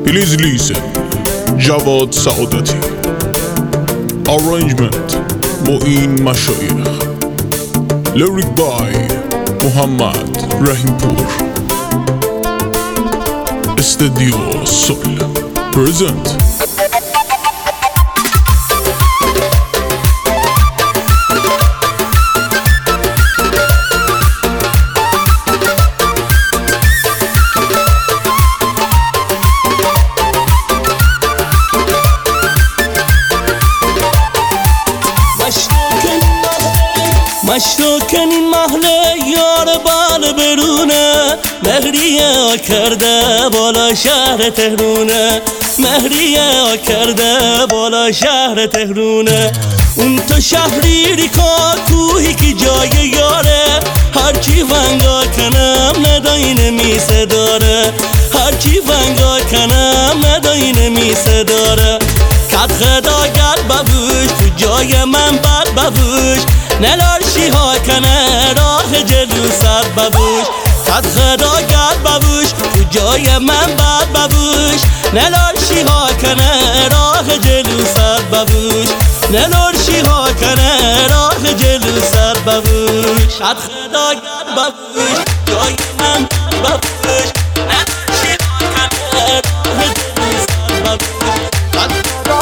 Please listen. جواد سعادتی. Arrangement معین مشایخ. Lyric by محمد رحیمپور. استودیو سول Present. مشروکن این محله یار بال برونه، مهریه کرده بالا شهر تهرونه، مهریه کرده بالا شهر تهرونه. اون تو شهری که کوهی که جای یاره، هرچی ونگا کنم نداین میسه داره، هرچی ونگا کنم نداین میسه داره. کت خدا گرد ببوش تو جای من بد ببوش، نلارشی ها کنه راه جلو سر ببوش. کت خدا گرد ببوش تو جای من بد ببوش، نلارشی ها کنه راه جلو سر ببوش، نلارشی ها کنه راه جلو سر ببوش. کت خدا گرد ببوش جای من بد ببوش، نلارشی ها کنه راه جلو سر ببوش. کت خدا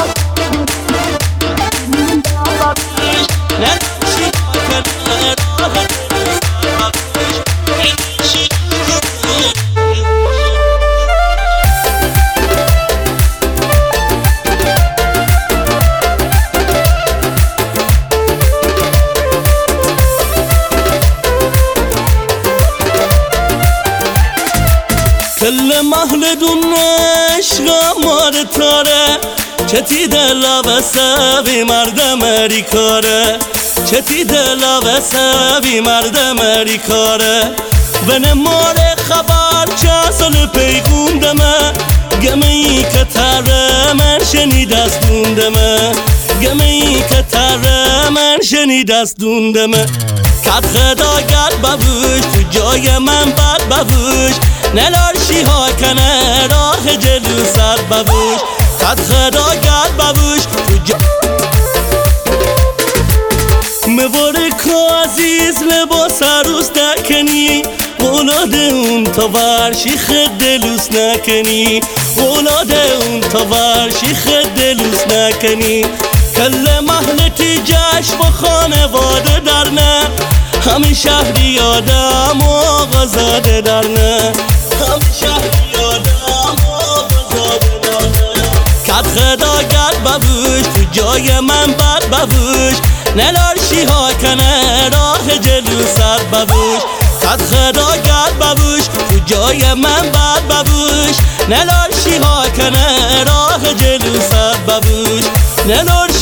کل محل دون عشق مار تاره، چتی دلا بسه بی مرد مری کاره، چتی دلا بسه بی مرد مری کاره. و نمار خبر چه سال پیغون دمه، گمه ای که تره من شنید از دوندمه، گمه ای که تره من شنید از دوندمه. کت خدا گرد ببوش تو جای من بد ببوش، نلارشی ها کنه راه جلو سر ببوش. کت خدا گرد ببوش تو مواره که عزیز لباس عروس نکنی، اولاد اون تا ورشی خد دلوس نکنی، اولاد اون تا ورشی خد دلوس نکنی. کل محلتی جشن و خانواده درنه، همه شهری آدم و آقازاده درنه، همه شهری آدم و آقازاده درنه. کت خدا گرد ببوش تو جای من بد ببوش، نلارشی ها کنه راه جلو سر ببوش. کت خدا گرد ببوش تو جای من بد ببوش، نلارشی ها کنه راه جلو سر ببوش، نلارشی